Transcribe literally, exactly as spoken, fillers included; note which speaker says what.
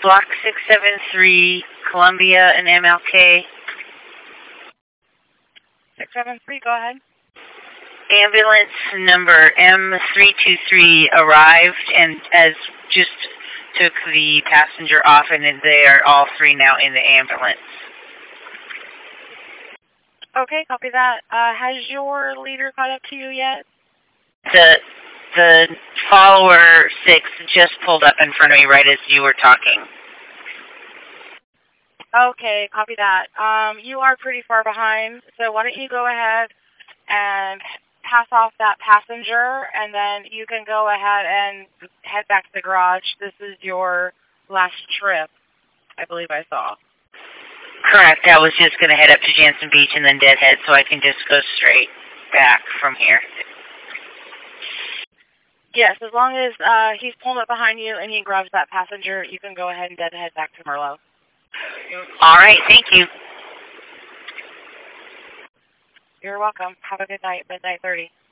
Speaker 1: Block six seven three, Columbia and M L K.
Speaker 2: six seven three, go ahead.
Speaker 1: Ambulance number M three two three arrived and as just took the passenger off, and they are all three now in the ambulance.
Speaker 2: Okay, copy that. Uh, has your leader caught up to you yet?
Speaker 1: The the follower six just pulled up in front of me right as you were talking.
Speaker 2: Okay, copy that. Um, you are pretty far behind, so why don't you go ahead and pass off that passenger, and then you can go ahead and head back to the garage. This is your last trip, I believe I saw.
Speaker 1: Correct. I was just going to head up to Jansen Beach and then Deadhead, so I can just go straight back from here.
Speaker 2: Yes, as long as uh, he's pulling up behind you and he grabs that passenger, you can go ahead and Deadhead back to Merlot.
Speaker 1: All right, thank you.
Speaker 2: You're welcome. Have a good night, midnight thirty.